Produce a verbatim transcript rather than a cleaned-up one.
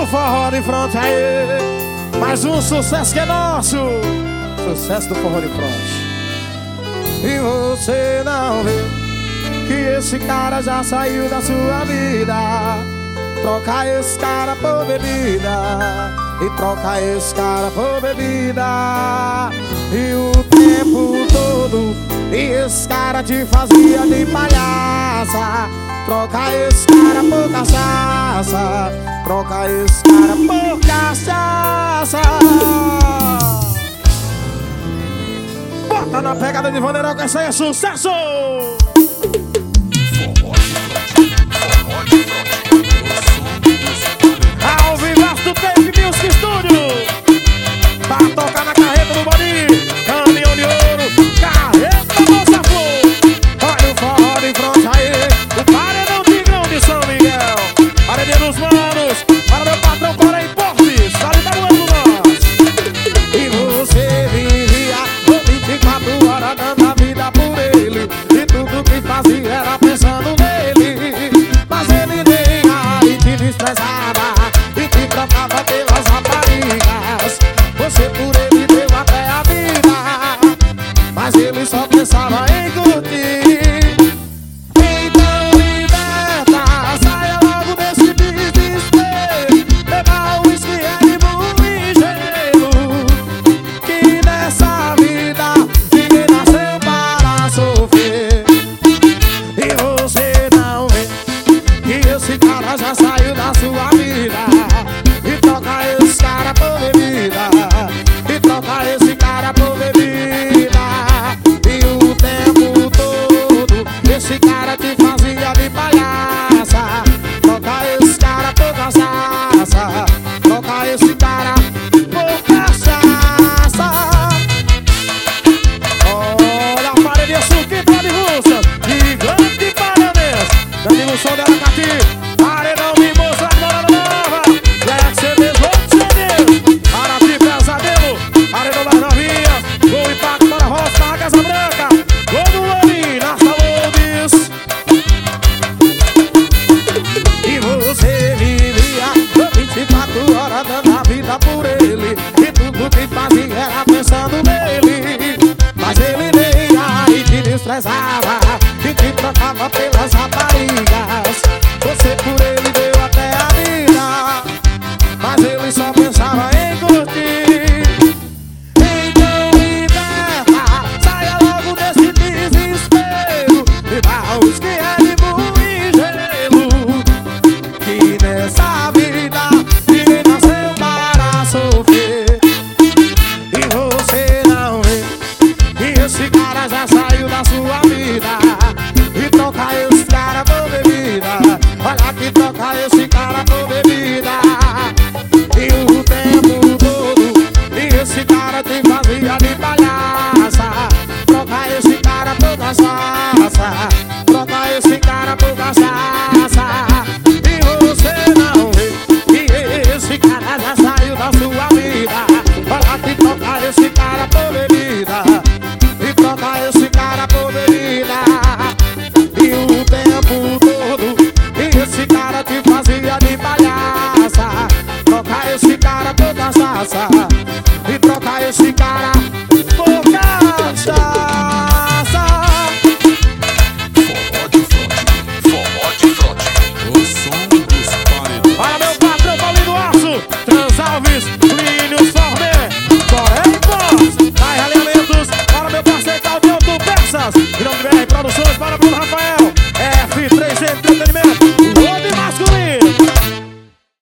o forró de fronte aí. Mais um sucesso que é nosso. Sucesso do forró de fronte. E você não vê que esse cara já saiu da sua vida. Troca esse cara por bebida. E troca esse cara por bebida. E o tempo todo e esse cara te fazia de palhaça. Troca esse cara por cachaça. Troca esse cara por cachaça. Bota na pegada de Vaneirão que essa aí é sucesso. Ao vivo do Tape Music Studio. Pra tocar na carreta do Boni. Caminhão de ouro, carreta Moça Flor. Olha o forró de fronte aí. O paredão Tigrão de São Miguel. Paredinha dos manos. Para meu patrão Porém Portes. Vale da Moeda do Norte. E você vivia vinte e quatro horas dando a vida por ele. E tudo que fazia era pensando nele. Mas ele nem aí te desprezava e te trocava pelas raparigas. Você por ele deu até a vida, mas ele só pensava em curtir. Então liberta, saia logo desse desespero. Beba o uísque, Red Bull e gelo. Que nessa vida ninguém nasceu para sofrer. E você não vê que esse cara já saiu da sua vida. E troca esse cara por bebida. E troca esse cara por bebida. E o tempo todo esse cara te fazia de palhaça. Troca esse cara por cachaça. Troca esse cara por cachaça. Olha a paredinha suquita de russa. Gigante paranense. Meu amigo, o som dela